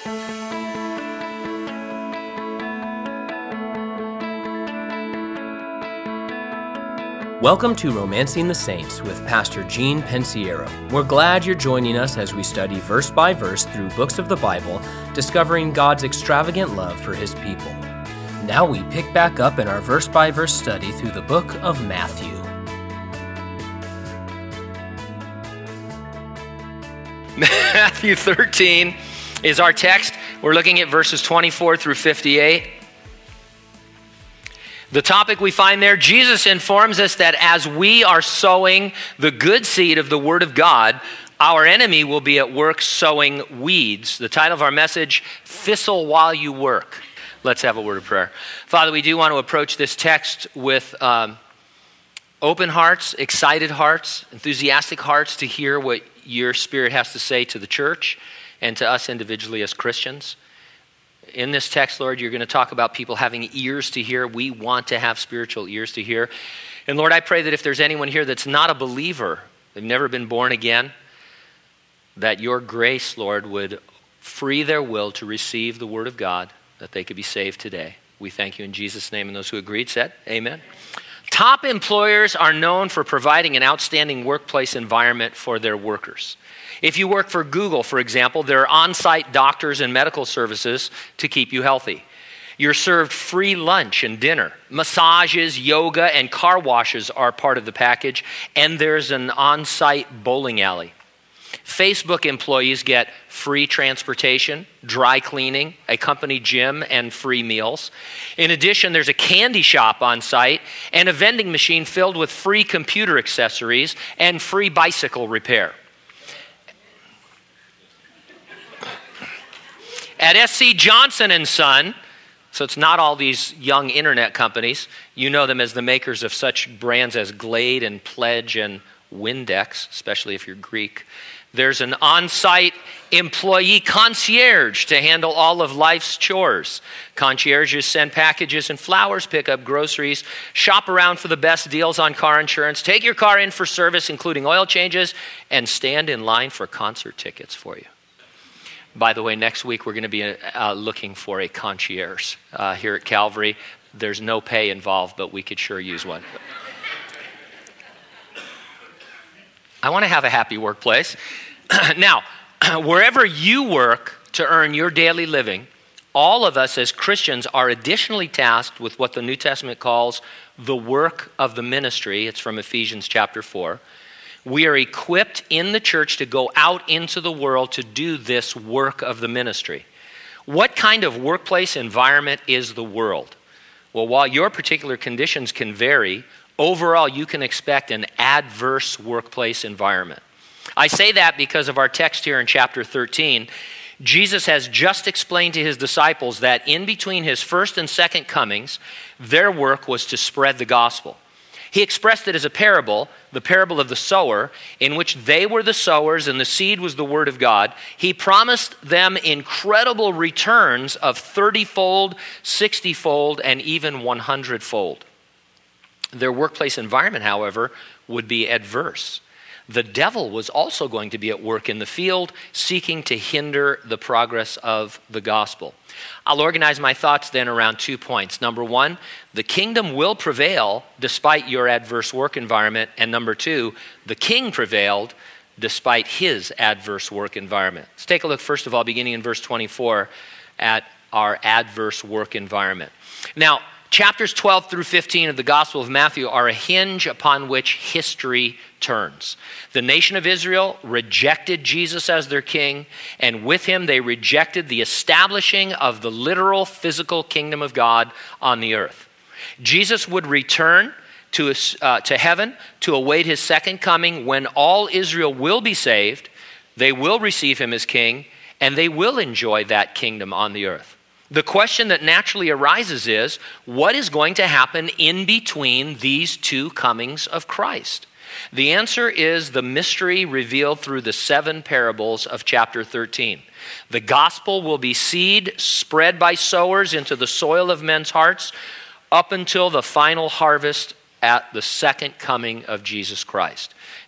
Welcome to Romancing the Saints with Pastor Gene Pensiero. We're glad you're joining us as we study verse by verse through books of the Bible, discovering God's extravagant love for His people. Now we pick back up in our verse by verse study through the book of Matthew. Matthew 13 is our text. We're looking at verses 24 through 58. The topic we find there, Jesus informs us that as we are sowing the good seed of the Word of God, our enemy will be at work sowing weeds. The title of our message, Thistle While You Work. Let's have a word of prayer. Father, we do want to approach this text with open hearts, excited hearts, enthusiastic hearts to hear what your Spirit has to say to the church and to us individually as Christians. In this text, Lord, you're going to talk about people having ears to hear. We want to have spiritual ears to hear. And Lord, I pray that if there's anyone here that's not a believer, they've never been born again, that your grace, Lord, would free their will to receive the Word of God, that they could be saved today. We thank you in Jesus' name. And those who agreed said, amen. Top employers are known for providing an outstanding workplace environment for their workers. If you work for Google, for example, there are on-site doctors and medical services to keep you healthy. You're served free lunch and dinner. Massages, yoga, and car washes are part of the package, and there's an on-site bowling alley. Facebook employees get free transportation, dry cleaning, a company gym, and free meals. In addition, there's a candy shop on site and a vending machine filled with free computer accessories and free bicycle repair. At SC Johnson & Son, so it's not all these young internet companies. You know them as the makers of such brands as Glade and Pledge and Windex, especially if you're Greek. There's an on-site employee concierge to handle all of life's chores. Concierges send packages and flowers, pick up groceries, shop around for the best deals on car insurance, take your car in for service, including oil changes, and stand in line for concert tickets for you. By the way, next week we're going to be looking for a concierge here at Calvary. There's no pay involved, but we could sure use one. I want to have a happy workplace. Now, wherever you work to earn your daily living, all of us as Christians are additionally tasked with what the New Testament calls the work of the ministry. It's from Ephesians chapter 4. We are equipped in the church to go out into the world to do this work of the ministry. What kind of workplace environment is the world? Well, while your particular conditions can vary, overall you can expect an adverse workplace environment. I say that because of our text here in chapter 13. Jesus has just explained to his disciples that in between his first and second comings, their work was to spread the gospel. He expressed it as a parable, the parable of the sower, in which they were the sowers and the seed was the word of God. He promised them incredible returns of 30-fold, 60-fold, and even 100-fold. Their workplace environment, however, would be adverse. The devil was also going to be at work in the field, seeking to hinder the progress of the gospel. I'll organize my thoughts then around 2 points. Number one, the kingdom will prevail despite your adverse work environment. And number two, the king prevailed despite his adverse work environment. Let's take a look, first of all, beginning in verse 24, at our adverse work environment. Now, chapters 12 through 15 of the Gospel of Matthew are a hinge upon which history turns. The nation of Israel rejected Jesus as their king, and with him they rejected the establishing of the literal physical kingdom of God on the earth. Jesus would return to heaven to await his second coming when all Israel will be saved, they will receive him as king, and they will enjoy that kingdom on the earth. The question that naturally arises is, what is going to happen in between these two comings of Christ? The answer is the mystery revealed through the 7 parables of chapter 13. The gospel will be seed spread by sowers into the soil of men's hearts up until the final harvest at the second coming of Jesus Christ.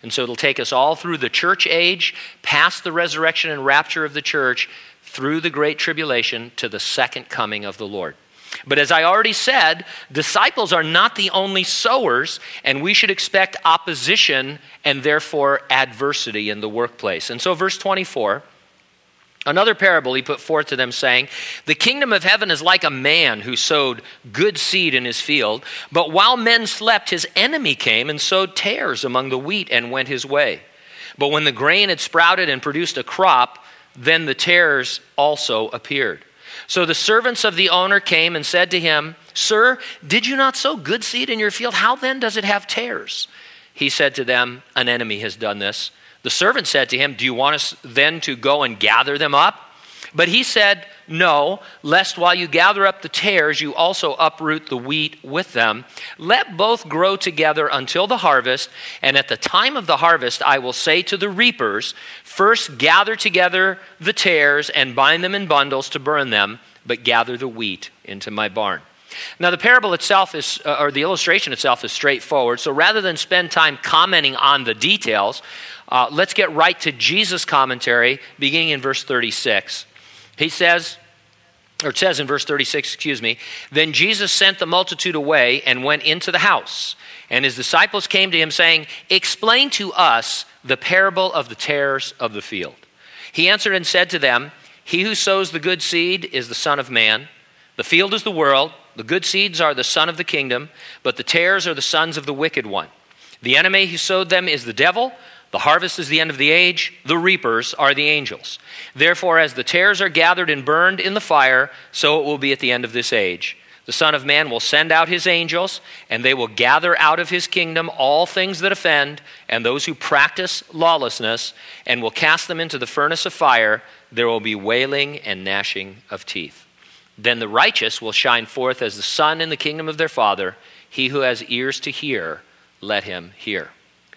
And so it'll take us all through the church age, past the resurrection and rapture of the church, through the great tribulation to the second coming of the Lord. But as I already said, disciples are not the only sowers, and we should expect opposition and therefore adversity in the workplace. And so verse 24, another parable he put forth to them, saying, "The kingdom of heaven is like a man who sowed good seed in his field, but while men slept, his enemy came and sowed tares among the wheat and went his way. But when the grain had sprouted and produced a crop, then the tares also appeared. So the servants of the owner came and said to him, 'Sir, did you not sow good seed in your field? How then does it have tares?' He said to them, 'An enemy has done this.' The servant said to him, 'Do you want us then to go and gather them up?' But he said, 'No, lest while you gather up the tares, you also uproot the wheat with them. Let both grow together until the harvest, and at the time of the harvest I will say to the reapers, first gather together the tares and bind them in bundles to burn them, but gather the wheat into my barn.'" Now the parable itself is, or the illustration itself is straightforward. So rather than spend time commenting on the details, let's get right to Jesus' commentary, beginning in verse 36. He says, or it says in verse 36, "Then Jesus sent the multitude away and went into the house. And his disciples came to him saying, 'Explain to us the parable of the tares of the field.' He answered and said to them, 'He who sows the good seed is the Son of Man. The field is the world. The good seeds are the son of the kingdom, but the tares are the sons of the wicked one. The enemy who sowed them is the devil. The harvest is the end of the age. The reapers are the angels. Therefore, as the tares are gathered and burned in the fire, so it will be at the end of this age. The Son of Man will send out his angels, and they will gather out of his kingdom all things that offend, and those who practice lawlessness, and will cast them into the furnace of fire. There will be wailing and gnashing of teeth. Then the righteous will shine forth as the sun in the kingdom of their Father. He who has ears to hear, let him hear."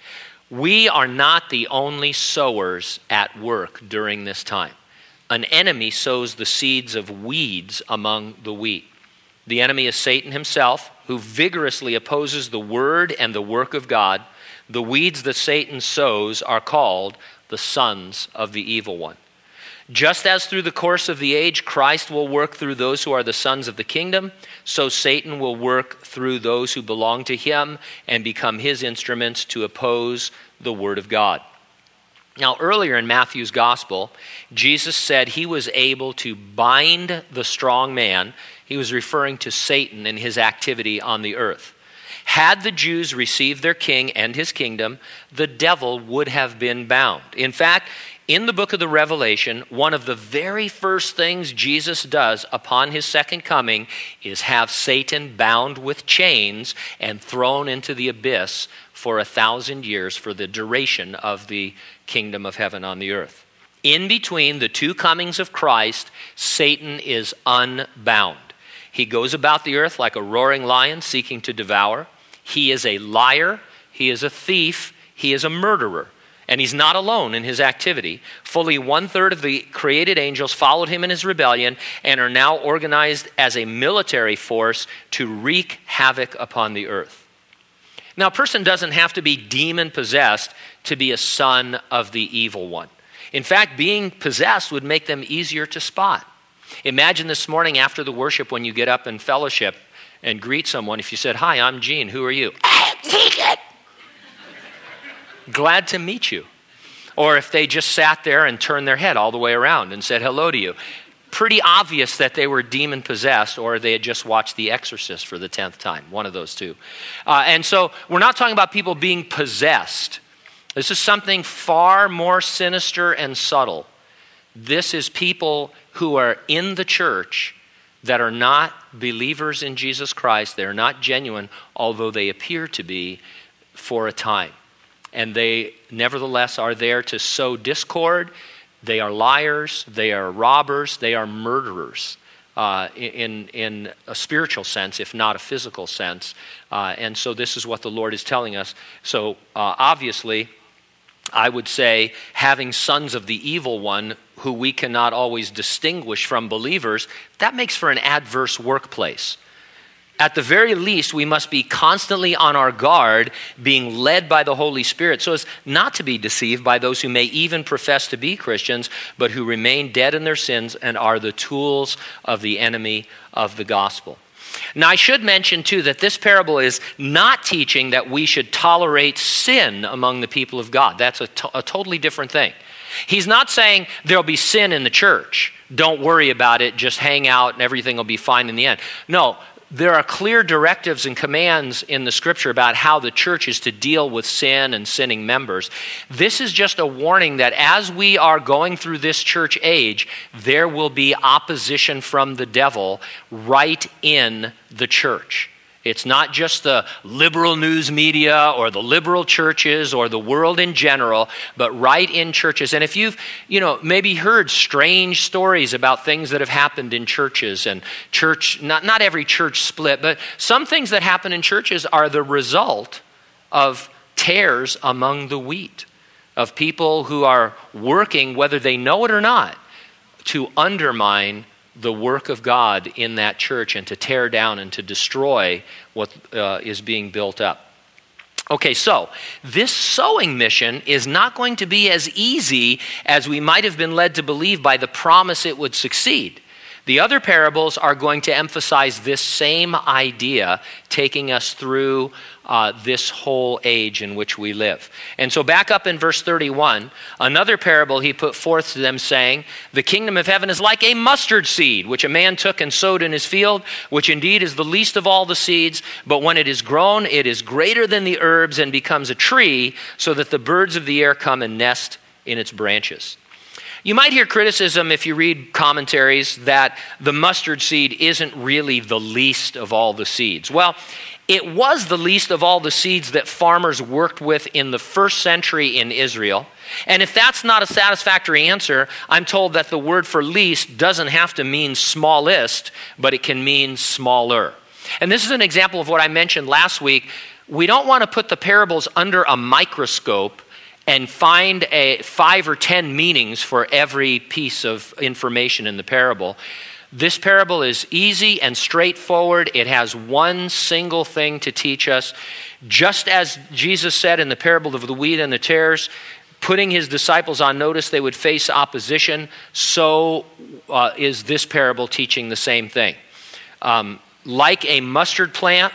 We are not the only sowers at work during this time. An enemy sows the seeds of weeds among the wheat. The enemy is Satan himself, who vigorously opposes the word and the work of God. The weeds that Satan sows are called the sons of the evil one. Just as through the course of the age, Christ will work through those who are the sons of the kingdom, so Satan will work through those who belong to him and become his instruments to oppose the word of God. Now, earlier in Matthew's gospel, Jesus said he was able to bind the strong man. He was referring to Satan and his activity on the earth. Had the Jews received their king and his kingdom, the devil would have been bound. In fact, in the book of the Revelation, one of the very first things Jesus does upon his second coming is have Satan bound with chains and thrown into the abyss for 1,000 years for the duration of the kingdom of heaven on the earth. In between the two comings of Christ, Satan is unbound. He goes about the earth like a roaring lion seeking to devour. He is a liar. He is a thief. He is a murderer. And he's not alone in his activity. Fully 1/3 of the created angels followed him in his rebellion and are now organized as a military force to wreak havoc upon the earth. Now, a person doesn't have to be demon-possessed to be a son of the evil one. In fact, being possessed would make them easier to spot. Imagine this morning after the worship when you get up in fellowship and greet someone. If you said, "Hi, I'm Gene. Who are you?" "I'm Deacon." Glad to meet you. Or if they just sat there and turned their head all the way around and said hello to you. Pretty obvious that they were demon-possessed or they had just watched The Exorcist for the 10th time, one of those two. And so we're not talking about people being possessed. This is something far more sinister and subtle. This is people who are in the church that are not believers in Jesus Christ. They're not genuine, although they appear to be for a time. And they nevertheless are there to sow discord. They are liars, they are robbers, they are murderers in a spiritual sense, if not a physical sense. And so this is what the Lord is telling us. So obviously, I would say having sons of the evil one who we cannot always distinguish from believers, that makes for an adverse workplace. At the very least, we must be constantly on our guard, being led by the Holy Spirit, so as not to be deceived by those who may even profess to be Christians, but who remain dead in their sins and are the tools of the enemy of the gospel. Now, I should mention, too, that this parable is not teaching that we should tolerate sin among the people of God. That's a totally different thing. He's not saying there'll be sin in the church. Don't worry about it. Just hang out and everything will be fine in the end. No, there are clear directives and commands in the scripture about how the church is to deal with sin and sinning members. This is just a warning that as we are going through this church age, there will be opposition from the devil right in the church. It's not just the liberal news media or the liberal churches or the world in general, but right in churches. And if you've, maybe heard strange stories about things that have happened in churches and church, not every church split, but some things that happen in churches are the result of tares among the wheat, of people who are working, whether they know it or not, to undermine the work of God in that church and to tear down and to destroy what is being built up. Okay, so this sowing mission is not going to be as easy as we might have been led to believe by the promise it would succeed. The other parables are going to emphasize this same idea, taking us through this whole age in which we live. And so back up in verse 31, another parable he put forth to them, saying, "The kingdom of heaven is like a mustard seed, which a man took and sowed in his field, which indeed is the least of all the seeds. But when it is grown, it is greater than the herbs and becomes a tree, so that the birds of the air come and nest in its branches." You might hear criticism if you read commentaries that the mustard seed isn't really the least of all the seeds. Well, it was the least of all the seeds that farmers worked with in the first century in Israel. And if that's not a satisfactory answer, I'm told that the word for least doesn't have to mean smallest, but it can mean smaller. And this is an example of what I mentioned last week. We don't want to put the parables under a microscope and find 5 or 10 meanings for every piece of information in the parable. This parable is easy and straightforward. It has one single thing to teach us. Just as Jesus said in the parable of the wheat and the tares, putting his disciples on notice they would face opposition, so is this parable teaching the same thing. Like a mustard plant,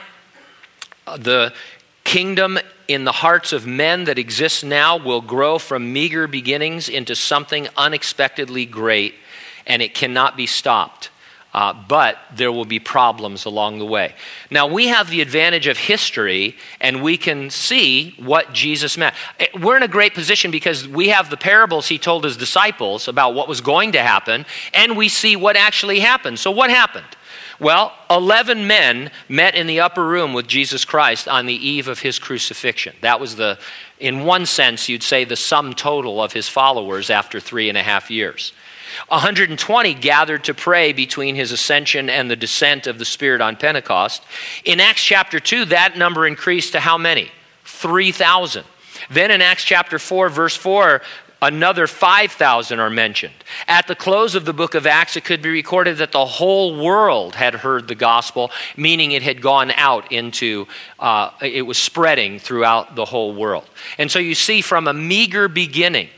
the kingdom in the hearts of men that exists now will grow from meager beginnings into something unexpectedly great, and it cannot be stopped. But there will be problems along the way. Now, we have the advantage of history, and we can see what Jesus meant. We're in a great position because we have the parables he told his disciples about what was going to happen, and we see what actually happened. So what happened? Well, 11 men met in the upper room with Jesus Christ on the eve of his crucifixion. That was in one sense, you'd say the sum total of his followers after 3.5 years. 120 gathered to pray between his ascension and the descent of the Spirit on Pentecost. In Acts chapter 2, that number increased to how many? 3,000. Then in Acts chapter 4, verse 4, another 5,000 are mentioned. At the close of the book of Acts, it could be recorded that the whole world had heard the gospel, meaning it had gone out into, it was spreading throughout the whole world. And so you see, from a meager beginning,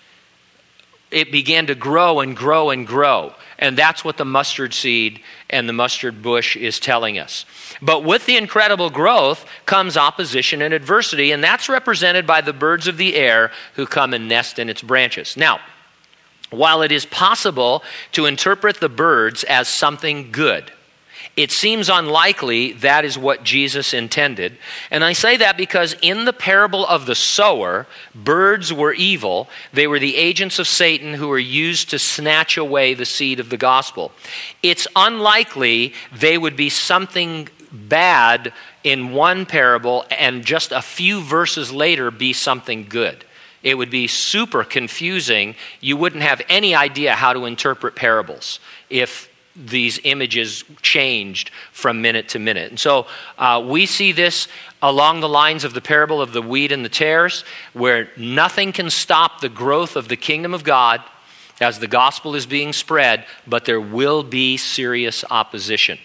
it began to grow and grow and grow. And that's what the mustard seed and the mustard bush is telling us. But with the incredible growth comes opposition and adversity, and that's represented by the birds of the air who come and nest in its branches. Now, while it is possible to interpret the birds as something good, it seems unlikely that is what Jesus intended. And I say that because in the parable of the sower, birds were evil. They were the agents of Satan who were used to snatch away the seed of the gospel. It's unlikely they would be something bad in one parable and just a few verses later be something good. It would be super confusing. You wouldn't have any idea how to interpret parables if these images changed from minute to minute. And so we see this along the lines of the parable of the wheat and the tares, where nothing can stop the growth of the kingdom of God as the gospel is being spread, but there will be serious opposition.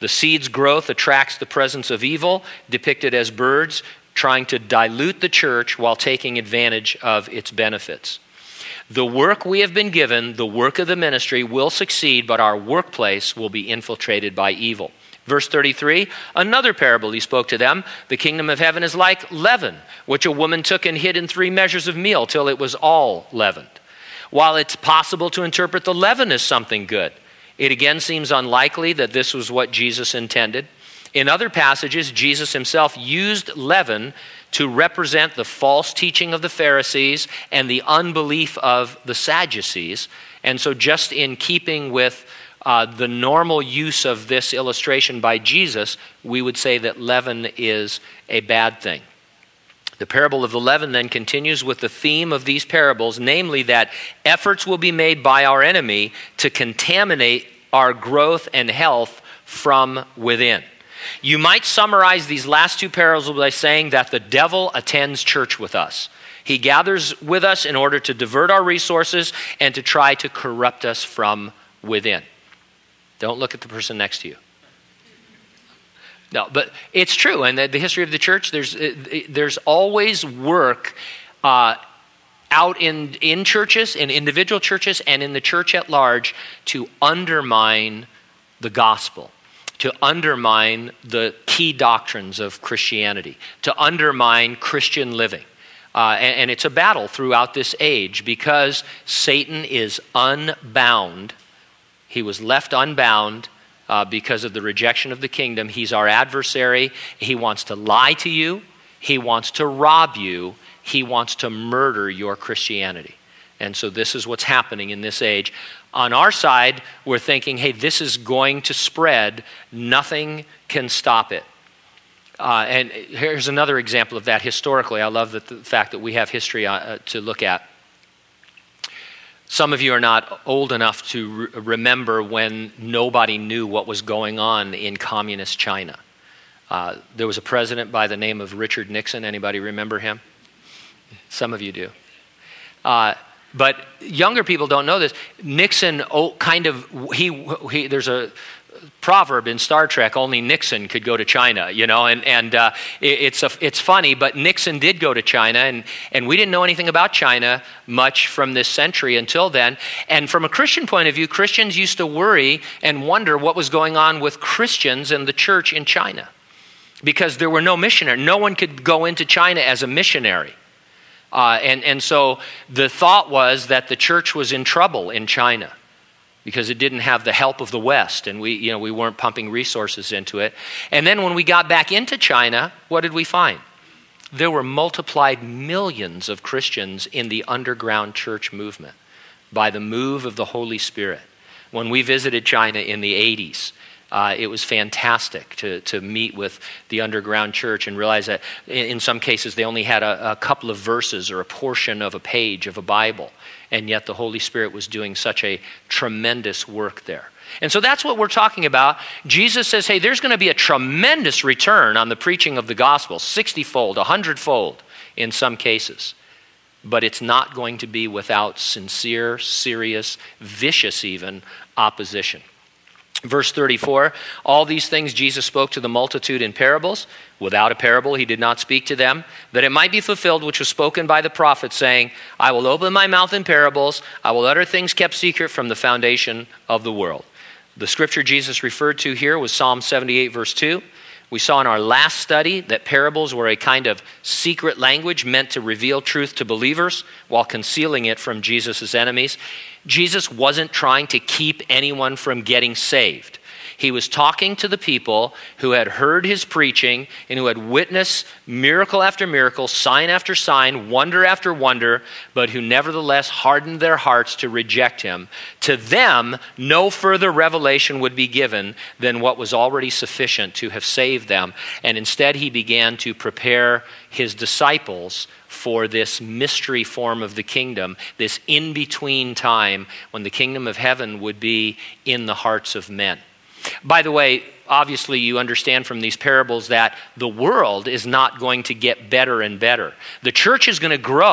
The seed's growth attracts the presence of evil, depicted as birds trying to dilute the church while taking advantage of its benefits. The work we have been given, the work of the ministry, will succeed, but our workplace will be infiltrated by evil. Verse 33, another parable he spoke to them. The kingdom of heaven is like leaven, which a woman took and hid in 3 measures of meal till it was all leavened. While it's possible to interpret the leaven as something good, it again seems unlikely that this was what Jesus intended. In other passages, Jesus himself used leaven to represent the false teaching of the Pharisees and the unbelief of the Sadducees. And so just in keeping with the normal use of this illustration by Jesus, we would say that leaven is a bad thing. The parable of the leaven then continues with the theme of these parables, namely that efforts will be made by our enemy to contaminate our growth and health from within. You might summarize these last 2 parables by saying that the devil attends church with us. He gathers with us in order to divert our resources and to try to corrupt us from within. Don't look at the person next to you. No, but it's true. And the history of the church, there's always work out in churches, in individual churches, and in the church at large to undermine the gospel, to undermine the key doctrines of Christianity, to undermine Christian living. And it's a battle throughout this age because Satan is unbound. He was left unbound because of the rejection of the kingdom. He's our adversary. He wants to lie to you. He wants to rob you. He wants to murder your Christianity. And so this is what's happening in this age. On our side, we're thinking, hey, this is going to spread. Nothing can stop it. And here's another example of that historically. I love the fact that we have history to look at. Some of you are not old enough to remember when nobody knew what was going on in communist China. There was a president by the name of Richard Nixon. Anybody remember him? Some of you do. But younger people don't know this. Nixon there's a proverb in Star Trek, only Nixon could go to China, and it's funny, but Nixon did go to China, and we didn't know anything about China much from this century until then. And from a Christian point of view, Christians used to worry and wonder what was going on with Christians and the church in China, because there were no missionaries. No one could go into China as a missionary. And so the thought was that the church was in trouble in China because it didn't have the help of the West, and we weren't pumping resources into it. And then when we got back into China, what did we find? There were multiplied millions of Christians in the underground church movement by the move of the Holy Spirit. When we visited China in the 80s, it was fantastic to meet with the underground church and realize that in some cases they only had a couple of verses or a portion of a page of a Bible, and yet the Holy Spirit was doing such a tremendous work there. And so that's what we're talking about. Jesus says, hey, there's going to be a tremendous return on the preaching of the gospel, 60-fold, 100-fold in some cases. But it's not going to be without sincere, serious, vicious even opposition. Verse 34, all these things Jesus spoke to the multitude in parables. Without a parable he did not speak to them, that it might be fulfilled which was spoken by the prophet, saying, I will open my mouth in parables, I will utter things kept secret from the foundation of the world. The scripture Jesus referred to here was Psalm 78, verse 2. We saw in our last study that parables were a kind of secret language meant to reveal truth to believers while concealing it from Jesus' enemies. Jesus wasn't trying to keep anyone from getting saved. He was talking to the people who had heard his preaching and who had witnessed miracle after miracle, sign after sign, wonder after wonder, but who nevertheless hardened their hearts to reject him. To them, no further revelation would be given than what was already sufficient to have saved them. And instead, he began to prepare his disciples for this mystery form of the kingdom, this in-between time when the kingdom of heaven would be in the hearts of men. By the way, obviously you understand from these parables that the world is not going to get better and better. The church is going to grow.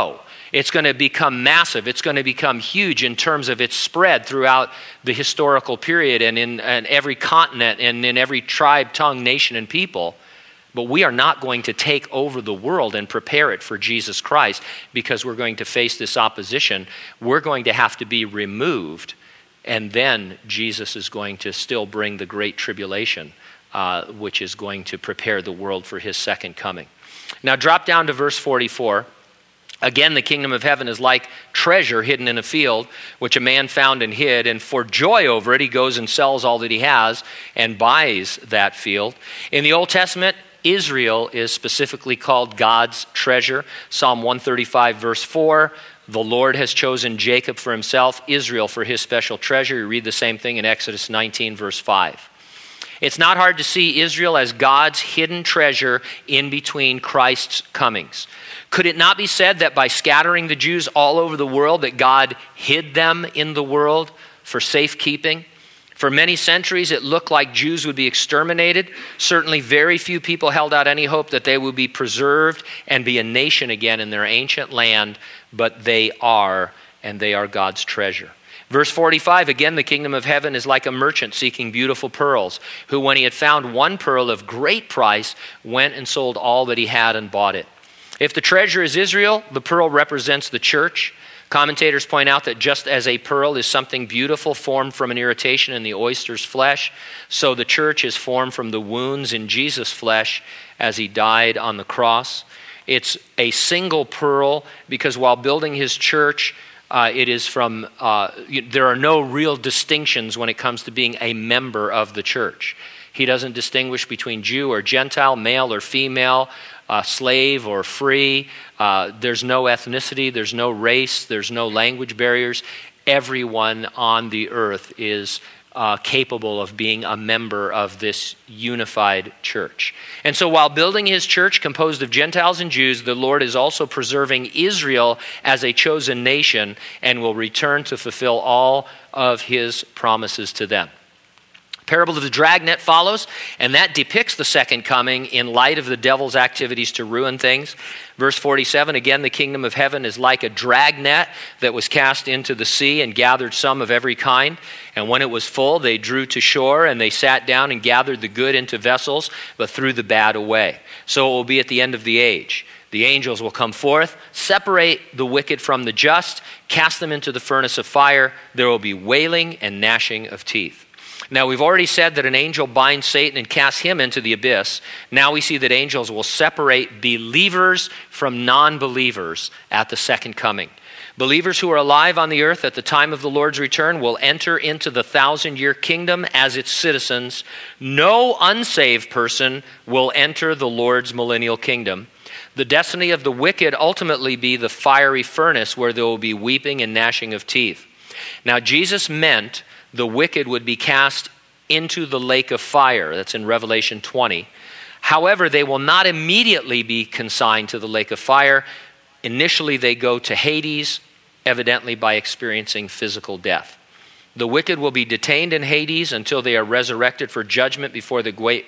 It's going to become massive. It's going to become huge in terms of its spread throughout the historical period and in every continent and in every tribe, tongue, nation, and people. But we are not going to take over the world and prepare it for Jesus Christ because we're going to face this opposition. We're going to have to be removed, and then Jesus is going to still bring the great tribulation, which is going to prepare the world for his second coming. Now drop down to verse 44. Again, the kingdom of heaven is like treasure hidden in a field, which a man found and hid, and for joy over it, he goes and sells all that he has and buys that field. In the Old Testament, Israel is specifically called God's treasure. Psalm 135, verse 4, the Lord has chosen Jacob for himself, Israel for his special treasure. You read the same thing in Exodus 19, verse 5. It's not hard to see Israel as God's hidden treasure in between Christ's comings. Could it not be said that by scattering the Jews all over the world, that God hid them in the world for safekeeping? For many centuries, it looked like Jews would be exterminated. Certainly very few people held out any hope that they would be preserved and be a nation again in their ancient land, but they are, and they are God's treasure. Verse 45, again, the kingdom of heaven is like a merchant seeking beautiful pearls, who when he had found one pearl of great price, went and sold all that he had and bought it. If the treasure is Israel, the pearl represents the church. Commentators point out that just as a pearl is something beautiful formed from an irritation in the oyster's flesh, so the church is formed from the wounds in Jesus' flesh as he died on the cross. It's a single pearl because while building his church, it is from, there are no real distinctions when it comes to being a member of the church. He doesn't distinguish between Jew or Gentile, male or female, slave or free. There's no ethnicity, there's no race, there's no language barriers. Everyone on the earth is capable of being a member of this unified church. And so while building his church composed of Gentiles and Jews, the Lord is also preserving Israel as a chosen nation and will return to fulfill all of his promises to them. Parable of the dragnet follows, and that depicts the second coming in light of the devil's activities to ruin things. Verse 47, again, the kingdom of heaven is like a dragnet that was cast into the sea and gathered some of every kind. And when it was full, they drew to shore, and they sat down and gathered the good into vessels, but threw the bad away. So it will be at the end of the age. The angels will come forth, separate the wicked from the just, cast them into the furnace of fire. There will be wailing and gnashing of teeth. Now, we've already said that an angel binds Satan and casts him into the abyss. Now we see that angels will separate believers from non-believers at the second coming. Believers who are alive on the earth at the time of the Lord's return will enter into the 1,000-year kingdom as its citizens. No unsaved person will enter the Lord's millennial kingdom. The destiny of the wicked ultimately be the fiery furnace where there will be weeping and gnashing of teeth. Now, Jesus meant the wicked would be cast into the lake of fire. That's in Revelation 20. However, they will not immediately be consigned to the lake of fire. Initially, they go to Hades, evidently by experiencing physical death. The wicked will be detained in Hades until they are resurrected for judgment before the great,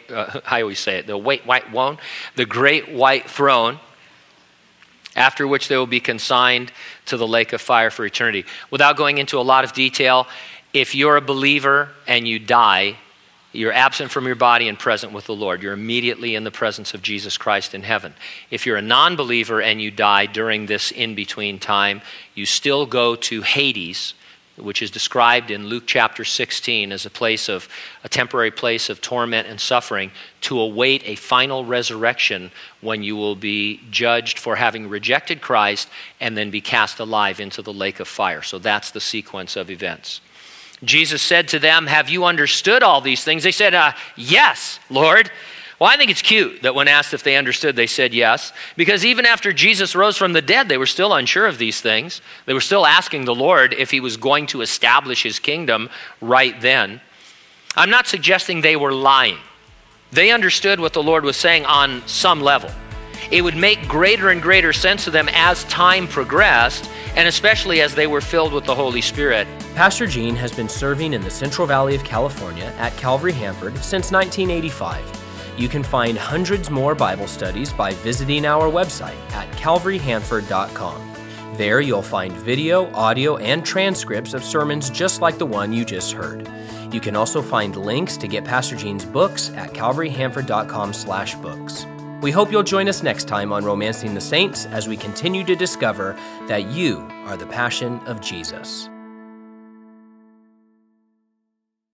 the great white throne, after which they will be consigned to the lake of fire for eternity. Without going into a lot of detail, if you're a believer and you die, you're absent from your body and present with the Lord. You're immediately in the presence of Jesus Christ in heaven. If you're a non-believer and you die during this in-between time, you still go to Hades, which is described in Luke chapter 16 as a temporary place of torment and suffering, to await a final resurrection when you will be judged for having rejected Christ and then be cast alive into the lake of fire. So that's the sequence of events. Jesus said to them, "Have you understood all these things?" They said, "Yes, Lord." Well, I think it's cute that when asked if they understood, they said yes, because even after Jesus rose from the dead, they were still unsure of these things. They were still asking the Lord if he was going to establish his kingdom right then. I'm not suggesting they were lying. They understood what the Lord was saying on some level. It would make greater and greater sense to them as time progressed, and especially as they were filled with the Holy Spirit. Pastor Gene has been serving in the Central Valley of California at Calvary Hanford since 1985. You can find hundreds more Bible studies by visiting our website at calvaryhanford.com. There you'll find video, audio, and transcripts of sermons just like the one you just heard. You can also find links to get Pastor Gene's books at calvaryhanford.com/books. We hope you'll join us next time on Romancing the Saints as we continue to discover that you are the passion of Jesus.